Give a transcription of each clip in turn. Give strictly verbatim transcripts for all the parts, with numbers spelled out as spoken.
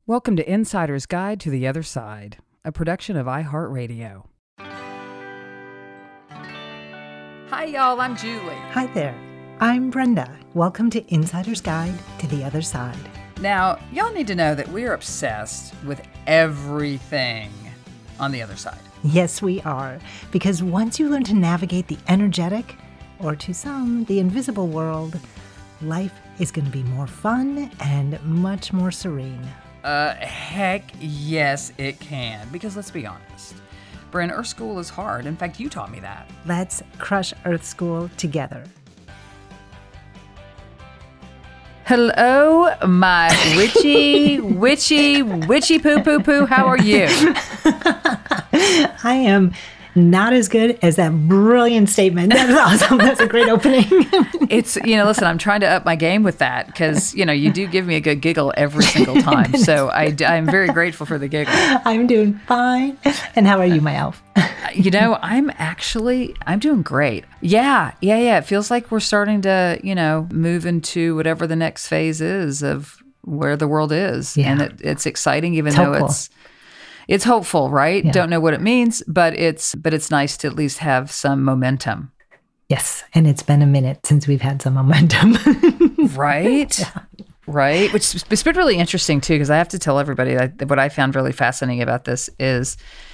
Welcome to Insider's Guide to the Other Side, a production of iHeartRadio. Hi, y'all. I'm Julie. Hi there. I'm Brenda. Welcome to Insider's Guide to the Other Side. Now, y'all need to know that we are obsessed with everything on the other side. Yes, we are. Because once you learn to navigate the energetic, or to some, the invisible world, life is going to be more fun and much more serene. Uh, heck yes, it can. Because let's be honest, Bryn, Earth School is hard. In fact, you taught me that. Let's crush Earth School together. Hello, my witchy, witchy, witchy poo poo poo. How are you? I am not as good as that brilliant statement. That's awesome. That's a great opening. It's, you know, listen, I'm trying to up my game with that because, you know, you do give me a good giggle every single time. So I, I'm very grateful for the giggle. I'm doing fine. And how are you, my elf? You know, I'm actually, I'm doing great. Yeah, yeah, yeah. It feels like we're starting to, you know, move into whatever the next phase is of where the world is. Yeah. And it, it's exciting, even It's though hopeful. it's, it's hopeful, right? Yeah. Don't know what it means, but it's, but it's nice to at least have some momentum. Yes. And it's been a minute since we've had some momentum. Right? Yeah. Right? Which it's been really interesting too, because I have to tell everybody that what I found really fascinating about this is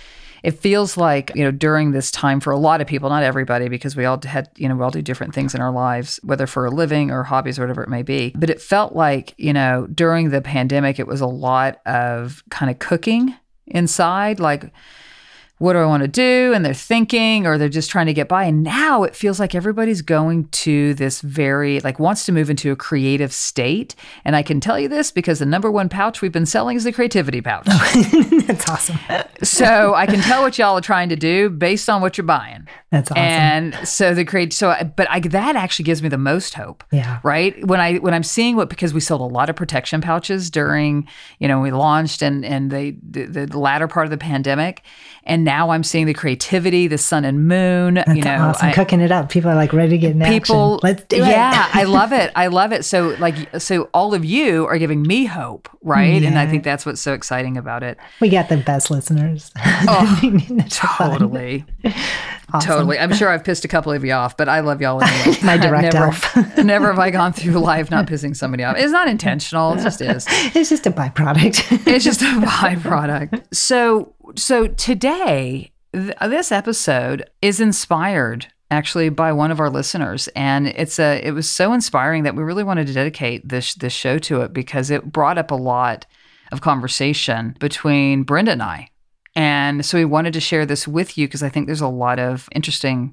it feels like, you know, during this time for a lot of people, not everybody, because we all had, you know, we all do different things in our lives, whether for a living or hobbies or whatever it may be. But it felt like, you know, during the pandemic, it was a lot of kind of cooking inside, like, what do I want to do? And they're thinking, or they're just trying to get by. And now it feels like everybody's going to this very, like, wants to move into a creative state. And I can tell you this because the number one pouch we've been selling is the creativity pouch. That's awesome. So I can tell what y'all are trying to do based on what you're buying. That's awesome. And so the create, so, but I, that actually gives me the most hope. Yeah. Right. When I, when I'm seeing what, because we sold a lot of protection pouches during, you know, we launched and, and the, the, the latter part of the pandemic. And now I'm seeing the creativity, the sun and moon. That's you know, awesome. I, Cooking it up. People are like ready to get in people, action. Let's do it. Yeah, I love it. I love it. So like, so all of you are giving me hope, right? Yeah. And I think that's what's so exciting about it. We got the best listeners. Oh, That's so fun. totally. Awesome. Totally. I'm sure I've pissed a couple of you off, but I love y'all anyway. My direct never, elf. never have I gone through life not pissing somebody off. It's not intentional. It just is. It's just a byproduct. It's just a byproduct. So, so today, th- this episode is inspired actually by one of our listeners, and it's a. It was so inspiring that we really wanted to dedicate this this show to it because it brought up a lot of conversation between Brenda and I. And so we wanted to share this with you because I think there's a lot of interesting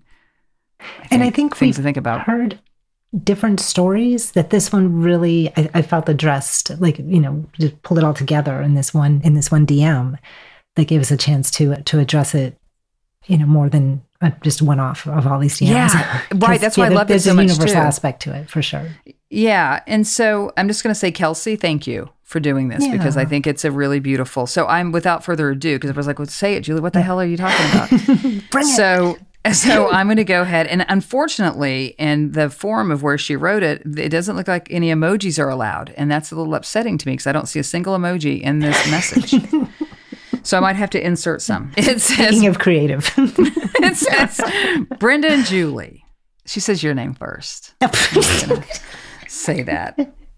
I think, and I think things we've to think about. Heard different stories that this one really I, I felt addressed, like, you know, just pull it all together in this one in this one D M that gave us a chance to to address it, you know, more than uh, just one off of all these D Ms. Yeah, right. That's why yeah, I love this there's so a much universal too. aspect to it for sure. Yeah. And so I'm just going to say, Kelsey, thank you for doing this Yeah. because I think it's a really beautiful. So I'm without further ado, because I was like, well, say it, Julie, what the hell are you talking about? Bring it. So, so I'm going to go ahead. And unfortunately, in the form of where she wrote it, it doesn't look like any emojis are allowed. And that's a little upsetting to me because I don't see a single emoji in this message. So I might have to insert some. It says, Speaking of creative. it says, Brenda and Julie. She says your name first. I'm just gonna say that.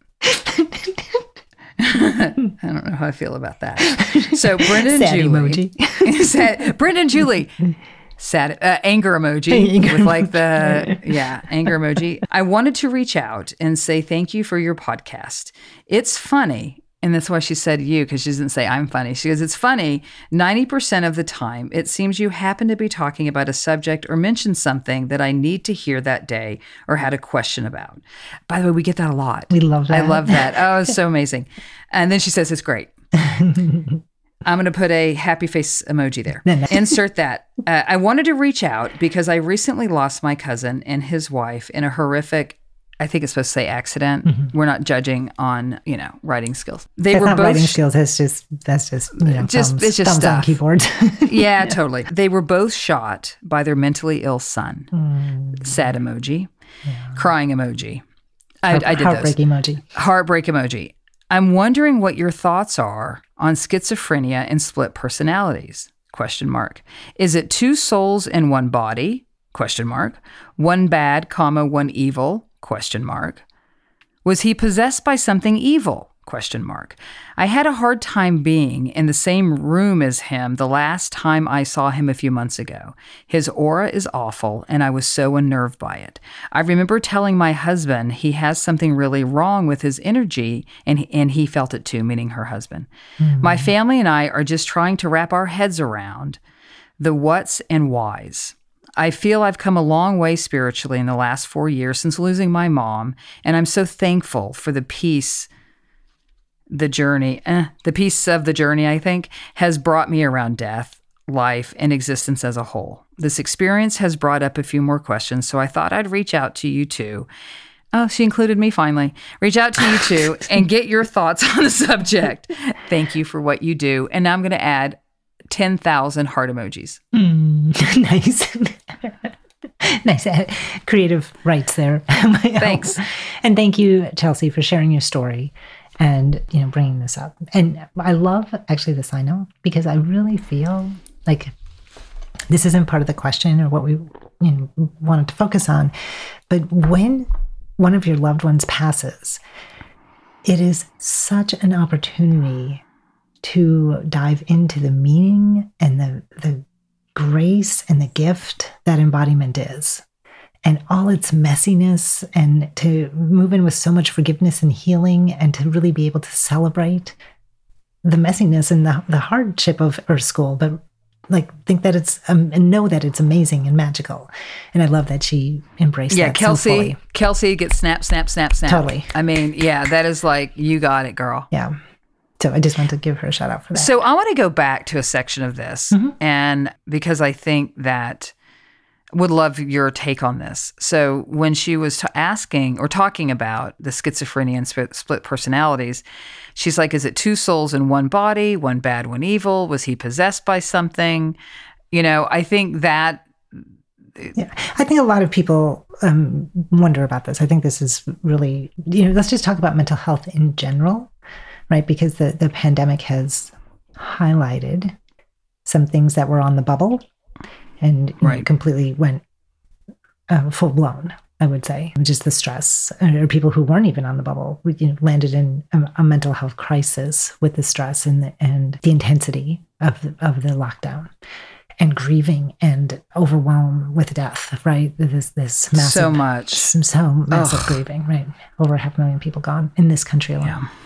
I don't know how I feel about that. So Brenda and Sad Julie. emoji. Sad, Brenda and Julie. Sad uh, anger emoji Anger with like emoji. the yeah anger emoji. I wanted to reach out and say thank you for your podcast. It's funny. And that's why she said you, because she doesn't say I'm funny. She goes, it's funny. ninety percent of the time, it seems you happen to be talking about a subject or mention something that I need to hear that day or had a question about. By the way, we get that a lot. We love that. I love that. Oh, it's so amazing. And then she says, it's great. I'm going to put a happy face emoji there. No, no. Insert that. Uh, I wanted to reach out because I recently lost my cousin and his wife in a horrific, I think it's supposed to say accident. Mm-hmm. We're not judging on, you know, writing skills. They That's were not both writing skills. That's just, that's just, you know, Just- thumbs, it's just thumbs on stuff. keyboard. Yeah, totally. They were both shot by their mentally ill son. Mm. Sad emoji. Crying emoji. I, I did Heartbreak those. emoji. Heartbreak emoji. I'm wondering what your thoughts are on schizophrenia and split personalities? Question mark. Is it two souls in one body? Question mark. One bad, comma, one evil? Question mark. Was he possessed by something evil? Question mark. I had a hard time being in the same room as him the last time I saw him a few months ago. His aura is awful, and I was so unnerved by it. I remember telling my husband he has something really wrong with his energy, and, and he felt it too, meaning her husband. Mm-hmm. My family and I are just trying to wrap our heads around the what's and whys. I feel I've come a long way spiritually in the last four years since losing my mom, and I'm so thankful for the peace the journey, eh, the piece of the journey, I think, has brought me around death, life, and existence as a whole. This experience has brought up a few more questions, so I thought I'd reach out to you two. Oh, she included me finally. Reach out to you two and get your thoughts on the subject. Thank you for what you do. And now I'm going to add ten thousand heart emojis. Mm, nice. Nice. Creative rights there. Thanks. And thank you, Chelsea, for sharing your story. And, you know, bringing this up. And I love actually the sign off because I really feel like this isn't part of the question or what we you know, wanted to focus on. But when one of your loved ones passes, it is such an opportunity to dive into the meaning and the, the grace and the gift that embodiment is. And all its messiness, and to move in with so much forgiveness and healing, and to really be able to celebrate the messiness and the, the hardship of Earth School, but like think that it's, um, and know that it's amazing and magical. And I love that she embraced yeah, that Kelsey, so fully. Kelsey gets snap, snap, snap, snap. Totally. I mean, yeah, that is like, you got it, girl. Yeah. So I just want to give her a shout out for that. So I want to go back to a section of this, mm-hmm. and because I think that would love your take on this. So when she was t- asking or talking about the schizophrenia and sp- split personalities, she's like, is it two souls in one body, one bad, one evil? Was he possessed by something? You know, I think that... Yeah, I think a lot of people um, wonder about this. I think this is really, you know, let's just talk about mental health in general, right? Because the, the pandemic has highlighted some things that were on the bubble and right. know, completely went uh, full blown, I would say. Just the stress, or people who weren't even on the bubble, you know, landed in a, a mental health crisis with the stress and the, and the intensity of the, of the lockdown, and grieving and overwhelm with death. Right, this this massive, so much, so massive Ugh. grieving. Right, over half a million people gone in this country alone. Yeah.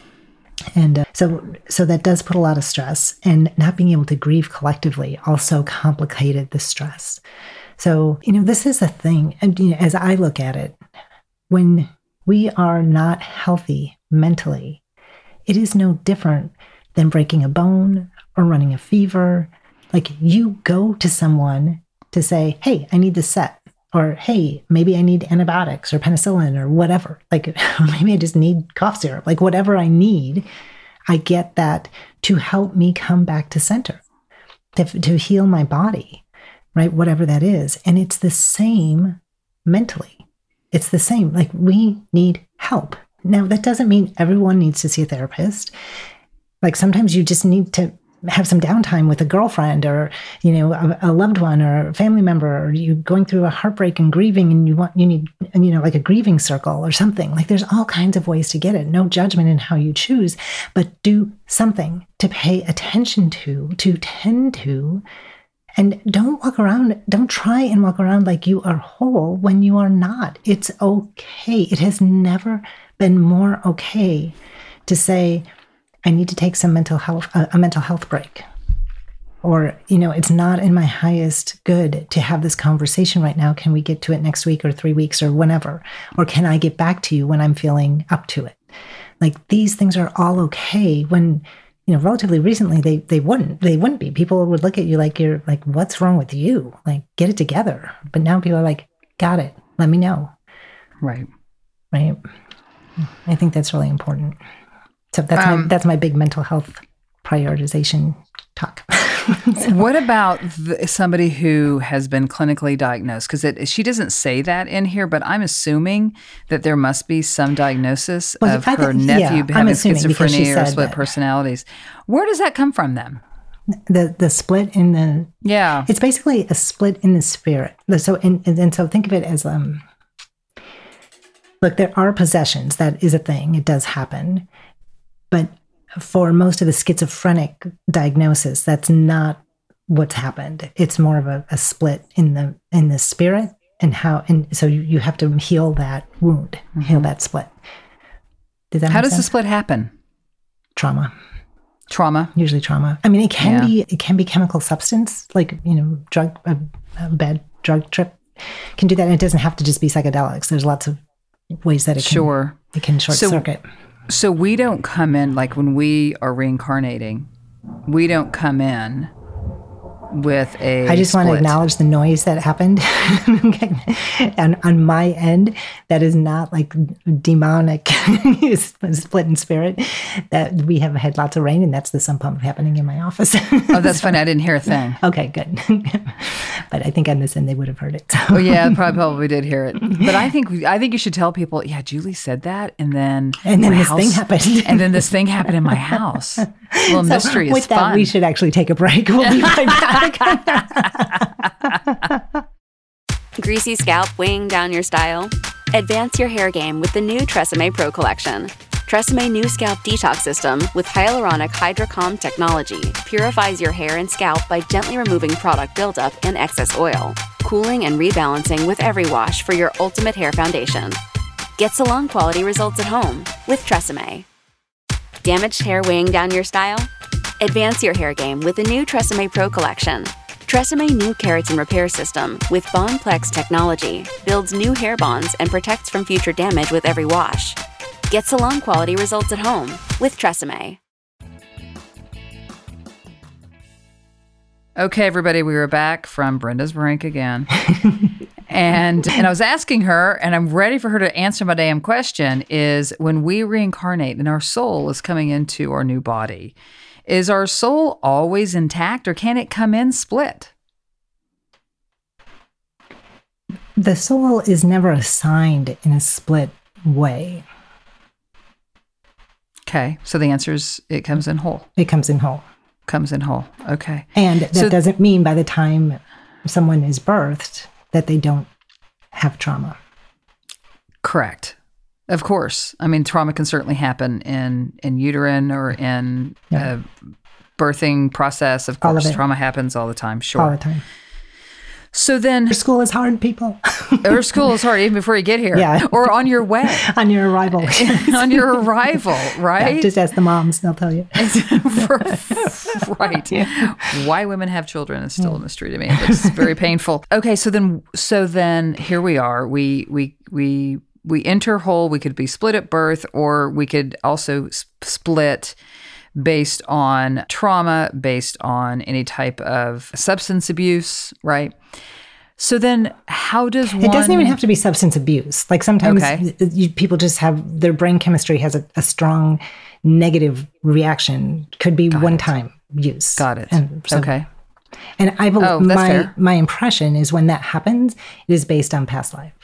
And uh, so so that does put a lot of stress, and not being able to grieve collectively also complicated the stress. So, you know, this is a thing. And you know, as I look at it, when we are not healthy mentally, it is no different than breaking a bone or running a fever. Like, you go to someone to say, hey, I need this set. Or, hey, maybe I need antibiotics or penicillin or whatever. Like, maybe I just need cough syrup. Like, whatever I need, I get that to help me come back to center, to, to heal my body, right? Whatever that is. And it's the same mentally. It's the same. Like, we need help. Now, that doesn't mean everyone needs to see a therapist. Like, sometimes you just need to have some downtime with a girlfriend, or, you know, a, a loved one or a family member, or you going through a heartbreak and grieving, and you want, you need, you know, like a grieving circle or something. Like, there's all kinds of ways to get it. No judgment in how you choose, but do something to pay attention to, to tend to, and don't walk around, don't try and walk around like you are whole when you are not. It's okay. It has never been more okay to say, I need to take some mental health, uh, a mental health break. Or, you know, it's not in my highest good to have this conversation right now. Can we get to it next week or three weeks or whenever? Or can I get back to you when I'm feeling up to it? Like, these things are all okay when, you know, relatively recently they they wouldn't. They wouldn't be. People would look at you like you're like, what's wrong with you? Like, get it together. But now people are like, got it. Let me know. Right. Right. I think that's really important. So that's um, my that's my big mental health prioritization talk. So- What about the, somebody who has been clinically diagnosed? Because she doesn't say that in here, but I'm assuming that there must be some diagnosis Well, of I her think- nephew yeah, I'm having assuming because she schizophrenia or said split that. personalities. Where does that come from then? the the split in the Yeah. it's basically a split in the spirit. So and, and so think of it as um look, there are possessions. That is a thing. It does happen. But for most of the schizophrenic diagnosis, that's not what's happened. It's more of a, a split in the in the spirit and how and so you, you have to heal that wound, mm-hmm. heal that split. Does that How make does sense? the split happen? Trauma. Trauma. Usually trauma. I mean, it can Yeah. be it can be chemical substance, like, you know, drug a, a bad drug trip can do that. And it doesn't have to just be psychedelics. There's lots of ways that it can Sure. it can short So- circuit. So we don't come in, like when we are reincarnating, we don't come in with a I just want to split. acknowledge the noise that happened. And on my end, that is not like demonic split in spirit. That we have had lots of rain, and that's the sump pump happening in my office. Oh, that's funny. I didn't hear a thing. Okay, good. But I think on this end they would have heard it. So. Oh yeah, probably probably did hear it. But I think I think you should tell people, yeah, Julie said that, and then And then my this house- thing happened. and then this thing happened in my house. A little So mystery is with that, fun. we should actually take a break. We'll be right back. Greasy scalp weighing down your style? Advance your hair game with the new Tresemme Pro Collection. Tresemme New Scalp Detox System with hyaluronic Hydrocalm technology purifies your hair and scalp by gently removing product buildup and excess oil, cooling and rebalancing with every wash for your ultimate hair foundation. Get salon quality results at home with Tresemme. Damaged hair weighing down your style? Advance your hair game with the new Tresemme Pro Collection. Tresemme New Keratin Repair System with Bondplex technology builds new hair bonds and protects from future damage with every wash. Get salon quality results at home with Tresemme. Okay, everybody, we were back from Brenda's Brink again. and and I was asking her, and I'm ready for her to answer my damn question, is when we reincarnate and our soul is coming into our new body, is our soul always intact or can it come in split? The soul is never assigned in a split way. Okay, so the answer is it comes in whole. It comes in whole. Comes in whole. Okay. And that So- doesn't mean by the time someone is birthed that they don't have trauma. Correct. Of course. I mean, trauma can certainly happen in, in uterine or in Yeah. a birthing process. Of All of course, it. trauma happens all the time. Sure. All the time. So then, School is hard, people. or school is hard even before you get here. Yeah. Or on your way, On your arrival. on your arrival, right? Just ask the moms, they'll tell you. Right. Why women have children is still a mystery to me. It's very painful. Okay, so then, so then here we are. We we we we enter whole. We could be split at birth, or we could also s- split based on trauma, based on any type of substance abuse, right? So then, how does one? It doesn't even have to be substance abuse. Like sometimes Okay. you, people just have their brain chemistry has a, a strong negative reaction. Could be one time use. Got it. And so- Okay. And I believe Oh, that's my fair. my impression is when that happens, it is based on past life.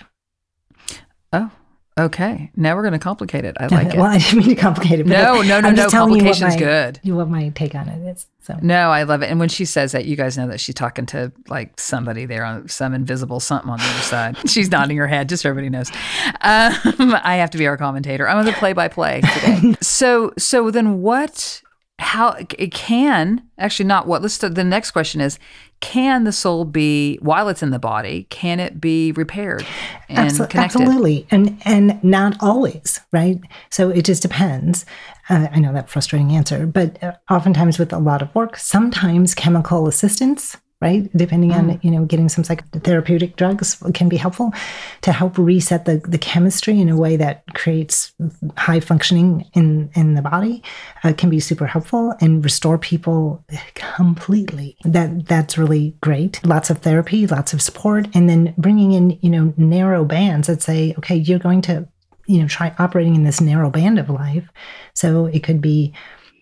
Oh, okay. Now we're going to complicate it. I like Well, it. I didn't mean to complicate it. But No, no, no, I'm no. just telling you what Complication's my- good. you- What my take on it is. So No, I love it. And when she says that, you guys know that she's talking to like somebody there on some invisible something on the other side. She's nodding her head, just so everybody knows. Um, I have to be our commentator. I'm on the play-by-play today. so, so then what? How it can actually not what? Let's. The next question is: can the soul be while it's in the body? Can it be repaired and Absol- connected? absolutely, and and not always, right? So it just depends. Uh, I know that frustrating answer, but uh, oftentimes with a lot of work, sometimes chemical assistance, right? Depending Mm. on, you know, getting some psychotherapeutic drugs can be helpful to help reset the, the chemistry in a way that creates high functioning in, in the body. Uh, can be super helpful and restore people completely. That that's really great. Lots of therapy, lots of support, and then bringing in, you know, narrow bands that say, okay, you're going to, you know, try operating in this narrow band of life. So it could be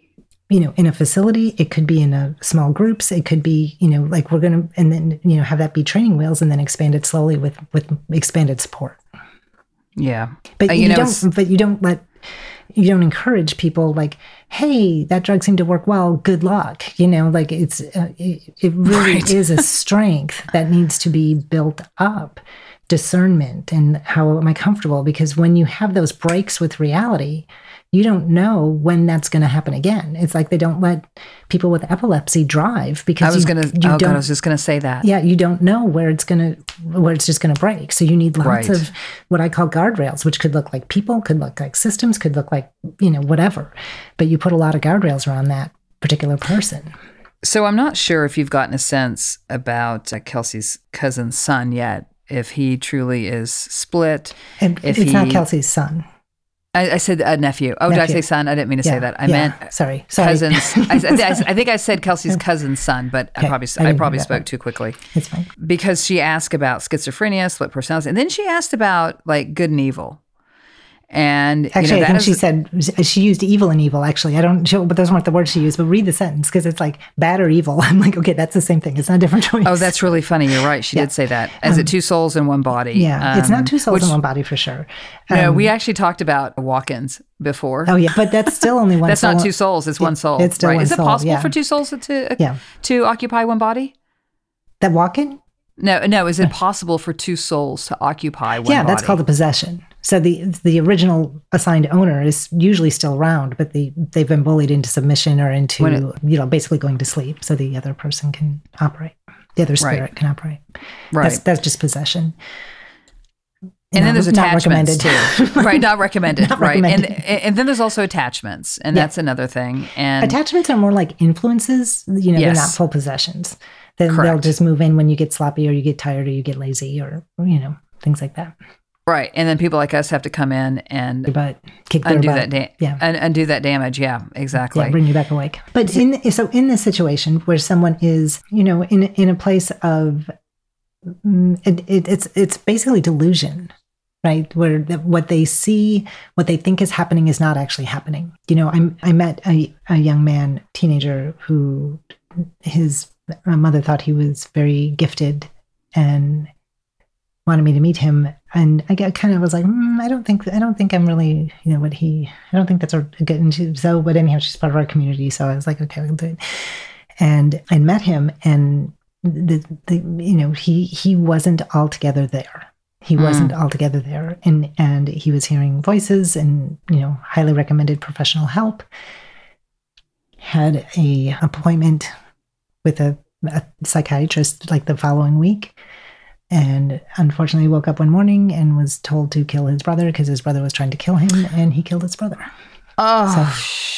you know, in a facility, it could be in a small groups, it could be, you know, like we're going to, and then, you know, have that be training wheels and then expand it slowly with, with expanded support. Yeah. But Uh, you, you know, don't, but you don't let, you don't encourage people like, hey, that drug seemed to work well. Good luck. You know, like it's, uh, it, it really Right. is a strength that needs to be built up. Discernment and how am I comfortable? Because when you have those breaks with reality, you don't know when that's going to happen again. It's like they don't let people with epilepsy drive because I was you, going to, you oh God, don't, I was just going to say that. yeah, you don't know where it's going to, where it's just going to break. So you need lots Right. of what I call guardrails, which could look like people, could look like systems, could look like, you know, whatever. But you put a lot of guardrails around that particular person. So I'm not sure if you've gotten a sense about uh, Kelsey's cousin's son yet, if he truly is split. And if it's he, not Kelsey's son. I, I said uh, nephew. Oh, did I Nephew. say son? I didn't mean to Yeah, say that. I yeah. meant Sorry. Sorry. cousins. I, I, I think I said Kelsey's cousin's son, but Okay. I probably I I, didn't probably hear that spoke part. too quickly It's fine. because she asked about schizophrenia, split personality, and then she asked about like good and evil. And Actually, you know, I that think is- she said she used evil and evil. Actually, I don't show, but those weren't the words she used. But read the sentence because it's like bad or evil. I'm like, okay, that's the same thing. It's not a different choice. Oh, that's really funny. You're right. She Yeah. did say that. Is it two souls in one body? yeah. it's Um, not two souls which- in one body for sure. No, Um, we actually talked about walk-ins before. Oh yeah, but that's still only one. That's soul. not two souls. It's one soul. It's still right? one Is it soul, possible yeah. for two souls to Yeah. to occupy one body? That walk-in. No, no. Is it possible for two souls to occupy one Yeah, body? that's called a possession. So the the original assigned owner is usually still around, but the they've been bullied into submission or into When it- you know basically going to sleep, so the other person can operate. The other spirit Right. can operate. right. That's that's just possession. And then Not- there's not attachments recommended. too, right? Not recommended, Not right? recommended. And and then there's also attachments, and Yeah. that's another thing. And Attachments are more like influences. You know, Yes. they're not full possessions. Then they'll Correct. just move in when you get sloppy or you get tired or you get lazy or you know things like that. right, and then people like us have to come in and But kick their undo butt. that da- Yeah. un- undo that damage. Yeah, exactly. Yeah, bring you back awake. But in so in this situation where someone is, you know, in in a place of, mm, it, it, it's it's basically delusion, right? Where the, what they see, what they think is happening, is not actually happening. You know, I I met a a young man, teenager, who his mother thought he was very gifted and wanted me to meet him, and I got kind of was like, mm, I don't think I don't think I'm really, you know, what he. I don't think that's a good. And she, so, but anyhow, she's part of our community, so I was like, okay, I'll do it. And I met him, and the, the you know he he wasn't altogether there. He wasn't altogether there, and and he was hearing voices, and you know, highly recommended professional help. Had a appointment with a, a psychiatrist like the following week. And unfortunately woke up one morning and was told to kill his brother because his brother was trying to kill him, and he killed his brother. Oh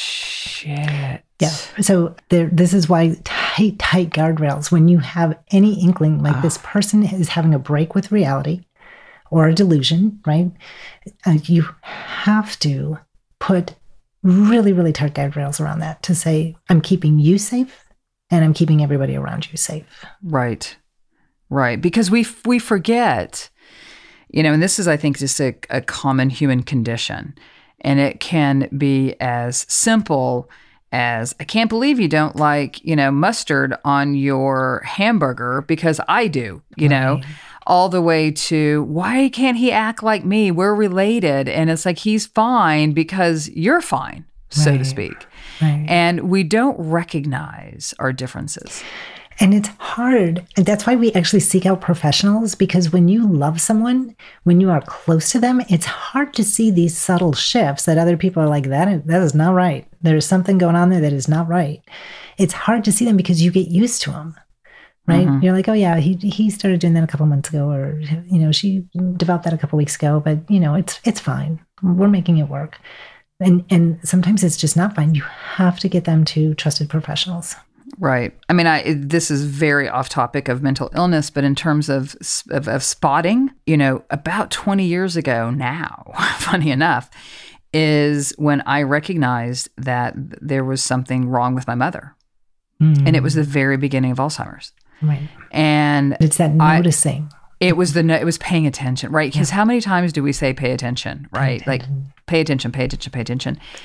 shit! Yeah. So there, this is why tight, tight guardrails. When you have any inkling like this person is having a break with reality or a delusion, right? Uh, you have to put really, really tight guardrails around that to say, I'm keeping you safe and I'm keeping everybody around you safe. Right. Right. Because we we forget, you know, and this is, I think, just a, a common human condition. And it can be as simple as, I can't believe you don't like, you know, mustard on your hamburger because I do, you know, all the way to, why can't he act like me? We're related. And it's like, he's fine because you're fine, so to Right. speak. Right. And we don't recognize our differences. And it's hard. And that's why we actually seek out professionals, because when you love someone, when you are close to them, it's hard to see these subtle shifts that other people are like, that is, that is not right. There's something going on there that is not right. It's hard to see them because you get used to them, right? Mhm. You're like, oh yeah, he he started doing that a couple months ago, or, you know, she developed that a couple weeks ago, but you know, it's it's fine. We're making it work. And and sometimes it's just not fine. You have to get them to trusted professionals. Right. I mean, I this is very off topic of mental illness, but in terms of, of of spotting, you know, about twenty years ago now, funny enough, is when I recognized that there was something wrong with my mother. Mm. And it was the very beginning of Alzheimer's. Right. And It's that I- noticing. it was the no- it was paying attention, right? Because how many times do we say pay attention, right? Like attention. pay attention, pay attention, pay attention.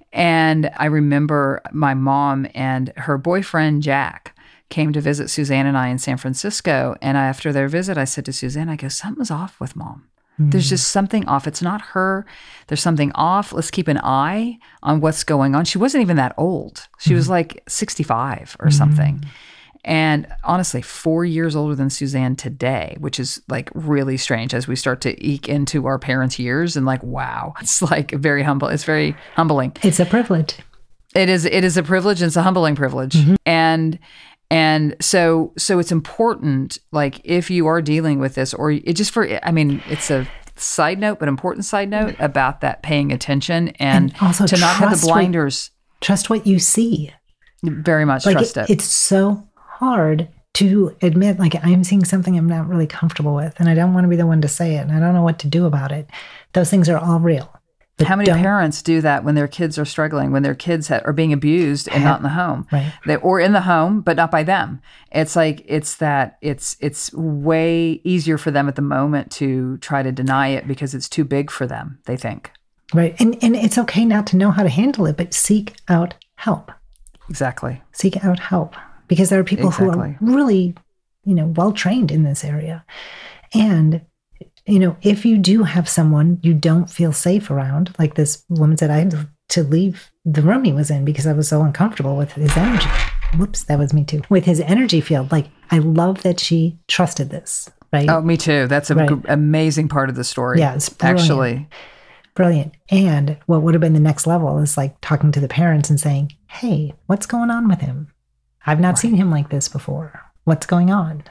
And I remember my mom and her boyfriend, Jack, came to visit Suzanne and I in San Francisco. And after their visit, I said to Suzanne, I go, something's off with Mom. Mm. There's just something off. It's not her. There's something off. Let's keep an eye on what's going on. She wasn't even that old. She mm. was like sixty-five or mm. something. And honestly, four years older than Suzanne today, which is like really strange as we start to eke into our parents' years and like, wow, it's like very humble. It's very humbling. It's a privilege. It is. It is a privilege. And it's a humbling privilege. Mm-hmm. And and so so it's important. Like if you are dealing with this, or it just for, I mean, it's a side note, but important side note about that paying attention and, and also to not have the blinders. What, trust what you see. Very much like trust it, it. It's so hard to admit, like, I'm seeing something I'm not really comfortable with, and I don't want to be the one to say it, and I don't know what to do about it. Those things are all real. But how many parents do that when their kids are struggling, when their kids ha- are being abused and not in the home, right? They, or in the home, but not by them. It's like, it's that, it's it's way easier for them at the moment to try to deny it because it's too big for them, they think. Right. And, and it's okay not to know how to handle it, but seek out help. Exactly. Seek out help. Because there are people exactly. who are really, you know, well-trained in this area. And, you know, if you do have someone you don't feel safe around, like this woman said, I had to leave the room he was in because I was so uncomfortable with his energy. Whoops, that was me too. With his energy field. Like, I love that she trusted this, right? Oh, me too. That's an right. g- amazing part of the story. Yeah, it's brilliant. Actually. Brilliant. And what would have been the next level is like talking to the parents and saying, hey, what's going on with him? I've not right. seen him like this before. What's going on?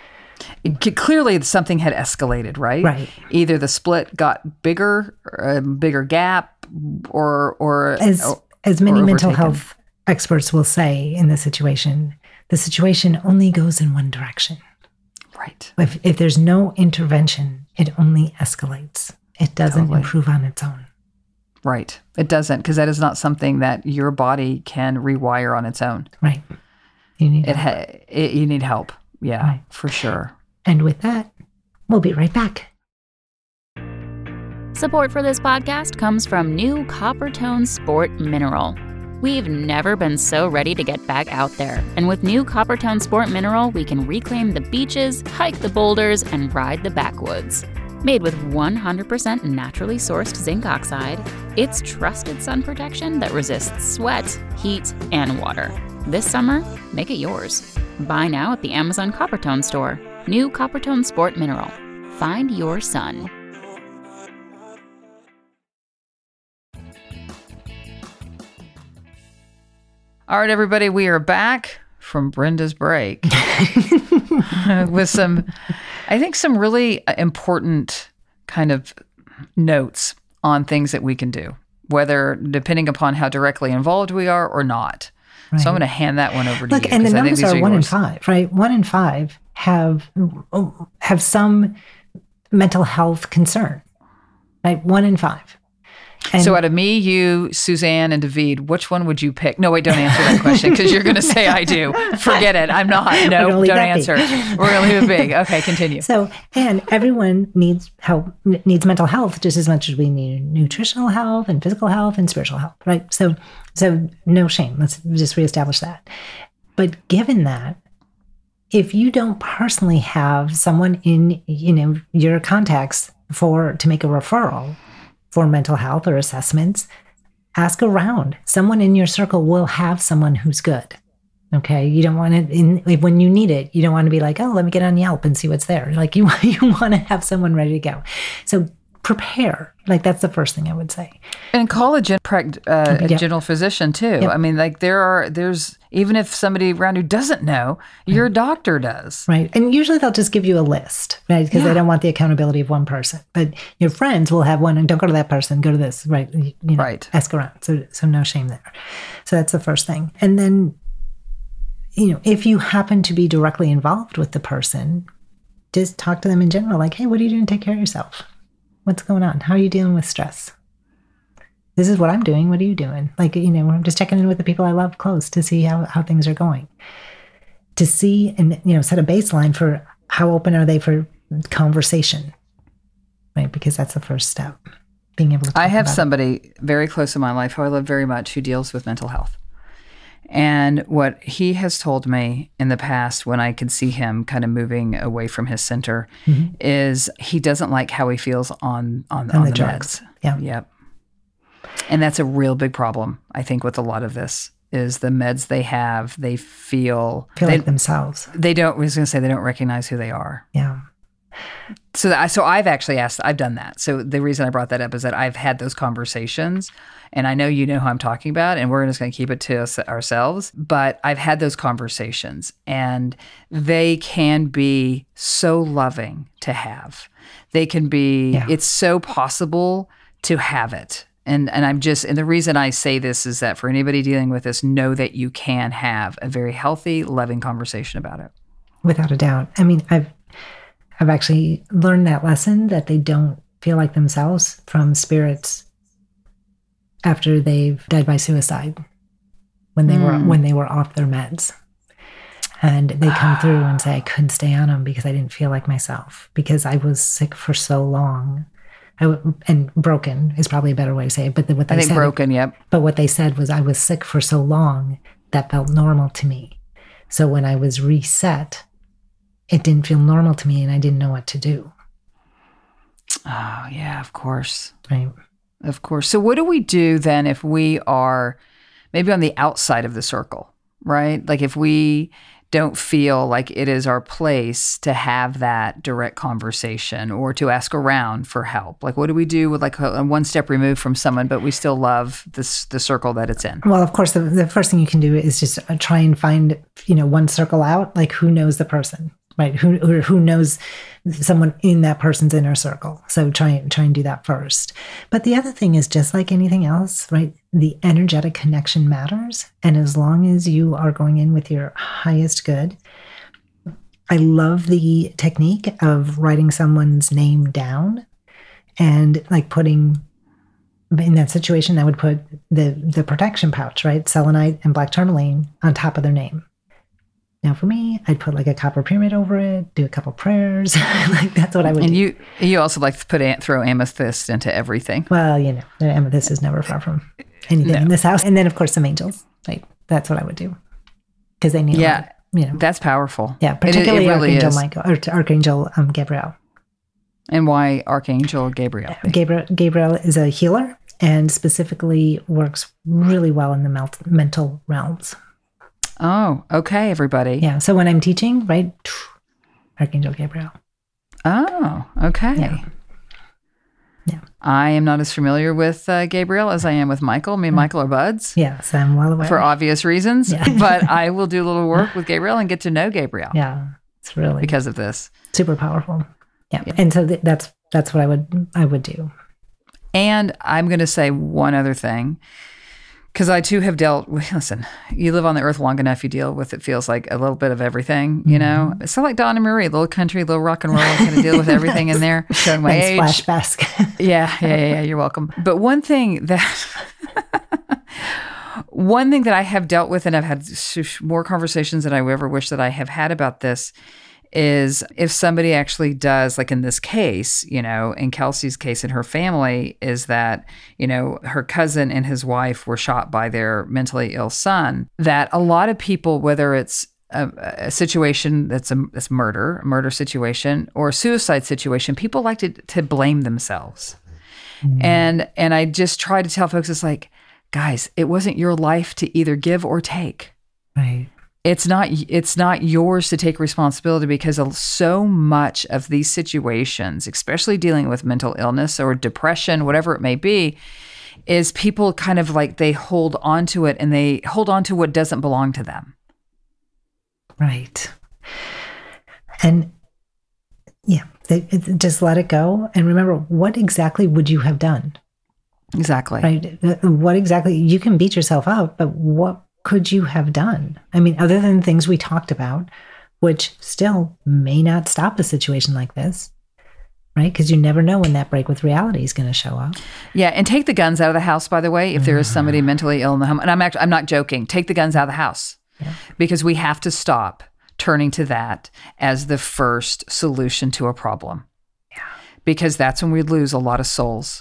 It, clearly, something had escalated, right? Right. Either the split got bigger, a bigger gap, or or as or, as many or mental overtaken. health experts will say in this situation, the situation only goes in one direction. Right. If if there's no intervention, it only escalates. It doesn't Totally. improve on its own. Right. It doesn't, because that is not something that your body can rewire on its own. Right. You need it, help. ha- it you need help. Yeah, right. for sure. And with that, we'll be right back. Support for this podcast comes from new Coppertone Sport Mineral. We've never been so ready to get back out there. And with new Coppertone Sport Mineral, we can reclaim the beaches, hike the boulders, and ride the backwoods. Made with one hundred percent naturally sourced zinc oxide, it's trusted sun protection that resists sweat, heat, and water. This summer, make it yours. Buy now at the Amazon Coppertone store. New Coppertone Sport Mineral. Find your sun. All right, everybody, we are back from Brenda's break with some, I think, some really important kind of notes on things that we can do, whether depending upon how directly involved we are or not. Right. So I'm going to hand that one over to Look, you. and the numbers are, are one in five, right? One in five have have some mental health concern, right? One in five. And so out of me, you, Suzanne, and David, which one would you pick? No, wait, don't answer that question because you're going to say I do. Forget it. I'm not. No, don't answer. Be. We're going to leave it big. Okay, continue. So, and everyone needs help, needs mental health just as much as we need nutritional health and physical health and spiritual health, right? So, so no shame. Let's just reestablish that. But given that, if you don't personally have someone in, you know, your contacts for to make a referral for mental health or assessments, ask around. Someone in your circle will have someone who's good. Okay, you don't want to, in, when you need it, you don't want to be like, oh, let me get on Yelp and see what's there. Like you, you want to have someone ready to go. So prepare. Like that's the first thing I would say. And call a, gen- uh, a yep. general physician too. Yep. I mean, like there are, there's, even if somebody around who doesn't know, your right. doctor does. Right. And usually they'll just give you a list, right? Because yeah. they don't want the accountability of one person. But your friends will have one and don't go to that person, go to this, right? You know, right. Ask around. So, so no shame there. So that's the first thing. And then, you know, if you happen to be directly involved with the person, just talk to them in general. Like, hey, what are you doing to take care of yourself? What's going on? How are you dealing with stress? This is what I'm doing. What are you doing? Like, you know, I'm just checking in with the people I love close to see how, how things are going. To see and, you know, set a baseline for how open are they for conversation, right? Because that's the first step. being able to talk I have about somebody it. very close in my life who I love very much who deals with mental health. And what he has told me in the past when I could see him kind of moving away from his center mm-hmm. is he doesn't like how he feels on, on, on, on the, the drugs. Meds. Yeah. Yep. And that's a real big problem, I think, with a lot of this is the meds they have, they feel... Feel they, like themselves. They don't, I was going to say, they don't recognize who they are. Yeah. So that, so I've actually asked, I've done that. So the reason I brought that up is that I've had those conversations, and I know you know who I'm talking about, and we're just going to keep it to us, ourselves. But I've had those conversations, and they can be so loving to have. They can be, yeah. It's so possible to have it. And and I'm just, and the reason I say this is that for anybody dealing with this, know that you can have a very healthy, loving conversation about it. Without a doubt. I mean, I've I've actually learned that lesson that they don't feel like themselves from spirits after they've died by suicide when they mm. were when they were off their meds. And they come through and say, I couldn't stay on them because I didn't feel like myself, because I was sick for so long. I w- and broken is probably a better way to say it. But the, what they I think said, broken, yep. But what they said was I was sick for so long that felt normal to me. So when I was reset, it didn't feel normal to me and I didn't know what to do. Oh, yeah, of course. Right. Of course. So what do we do then if we are maybe on the outside of the circle, right? Like if we don't feel like it is our place to have that direct conversation or to ask around for help. Like what do we do with like a, a one step removed from someone, but we still love this the circle that it's in? Well, of course, the, the first thing you can do is just try and find, you know, one circle out, like who knows the person, right? Who or who knows someone in that person's inner circle. So try and try and do that first. But the other thing is just like anything else, right? The energetic connection matters. And as long as you are going in with your highest good, I love the technique of writing someone's name down and like putting, in that situation, I would put the, the protection pouch, right? Selenite and black tourmaline on top of their name. Now, for me, I'd put like a copper pyramid over it, do a couple prayers. Like that's what I would and do. And you you also like to put throw amethyst into everything. Well, you know, the amethyst is never far from anything no. in this house. And then, of course, some angels. Like that's what I would do because they need. Yeah, you know, that's powerful. Yeah, particularly it, it really Archangel is. Michael or Archangel um, Gabriel. And why Archangel Gabriel? Gabriel Gabriel is a healer and specifically works really well in the mel- mental realms. Oh, okay, everybody. Yeah. So when I'm teaching, right, Archangel Gabriel. Oh, okay. Yeah. Yeah. I am not as familiar with uh, Gabriel as I am with Michael. Me and Michael are buds. Yes, I'm well aware. For obvious reasons. Yeah. But I will do a little work with Gabriel and get to know Gabriel. Yeah, it's really because of this. Super powerful. Yeah. yeah. And so th- that's that's what I would I would do. And I'm going to say one other thing. Because I, too, have dealt with, listen, you live on the earth long enough, you deal with, it feels like a little bit of everything, you know? Mm-hmm. It's not like Donna Marie, little country, little rock and roll, I kind of deal with everything in there, showing my nice age. Splash basket. yeah, yeah, yeah, yeah, you're welcome. But one thing that, one thing that I have dealt with, and I've had more conversations than I ever wish that I have had about this, is if somebody actually does, like in this case, you know, in Kelsey's case in her family, is that, you know, her cousin and his wife were shot by their mentally ill son, that a lot of people, whether it's a, a situation that's a that's murder, a murder situation, or a suicide situation, people like to, to blame themselves. Mm. And and I just try to tell folks, it's like, guys, it wasn't your life to either give or take. Right. It's not it's not yours to take responsibility, because so much of these situations, especially dealing with mental illness or depression, whatever it may be, is people kind of like they hold on to it and they hold on to what doesn't belong to them. Right. And yeah, they, it, just let it go. And remember, what exactly would you have done? Exactly. Right. What exactly, you can beat yourself up, but what could you have done? I mean, other than things we talked about, which still may not stop a situation like this, right? Because you never know when that break with reality is going to show up. Yeah, and take the guns out of the house, by the way, if there is somebody mentally ill in the home. And I'm actually, I'm not joking. Take the guns out of the house. Yeah. Because we have to stop turning to that as the first solution to a problem. Yeah. Because that's when we lose a lot of souls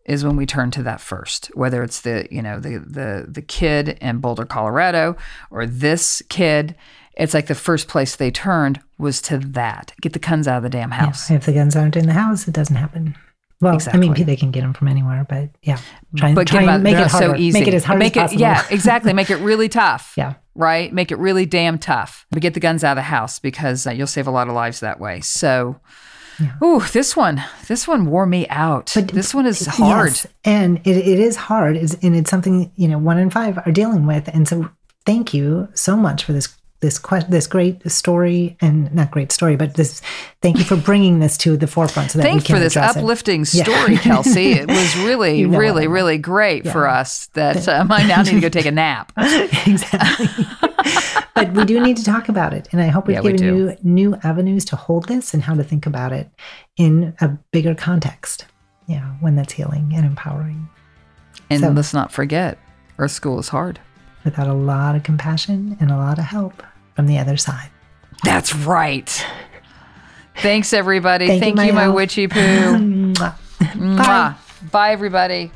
is when we turn to that first, whether it's the, you know, the the the kid in Boulder, Colorado, or this kid. It's like the first place they turned was to that. Get the guns out of the damn house. Yeah, if the guns aren't in the house, it doesn't happen. Well, Exactly. I mean, they can get them from anywhere, but yeah. Try, But try get 'em and out- make they're it not harder. so easy. Make it as hard Make as it, possible. Yeah, exactly. Make it really tough. Yeah. Right? Make it really damn tough. But get the guns out of the house because uh, you'll save a lot of lives that way. So, Yeah. ooh, this one, this one wore me out. But this one is hard. Yes, and it, it is hard. It's, and it's something, you know, one in five are dealing with. And so thank you so much for this this que- this great story, and not great story, but this, thank you for bringing this to the forefront so that Thanks we can for this address it. uplifting Yeah. story, Kelsey. It was really, You know really, what I mean. really great Yeah. for us that um, I now need to go take a nap. Exactly. But we do need to talk about it. And I hope we've Yeah, we given do. you new avenues to hold this and how to think about it in a bigger context. Yeah, one that's healing and empowering. And So- let's not forget, Earth School is hard. Without a lot of compassion and a lot of help from the other side. That's right. Thanks, everybody. Thank you, Thank my you, my elf. witchy poo. Mwah. Mwah. Bye, everybody.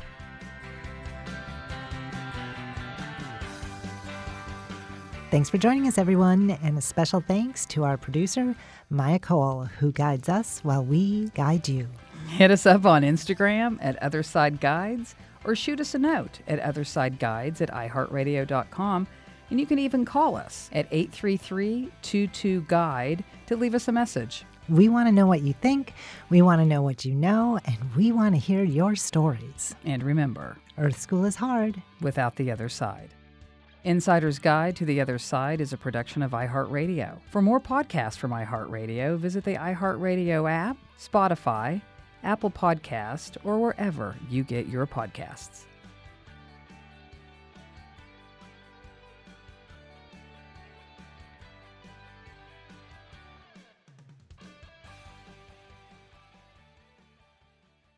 Thanks for joining us, everyone. And a special thanks to our producer, Maya Cole, who guides us while we guide you. Hit us up on Instagram at Otherside Guides or shoot us a note at othersideguides at i heart radio dot com. And you can even call us at eight three three, two two, guide to leave us a message. We want to know what you think, we want to know what you know, and we want to hear your stories. And remember, Earth School is hard. without the other side. Insider's Guide to the Other Side is a production of iHeartRadio. For more podcasts from iHeartRadio, visit the iHeartRadio app, Spotify, Apple Podcast, or wherever you get your podcasts.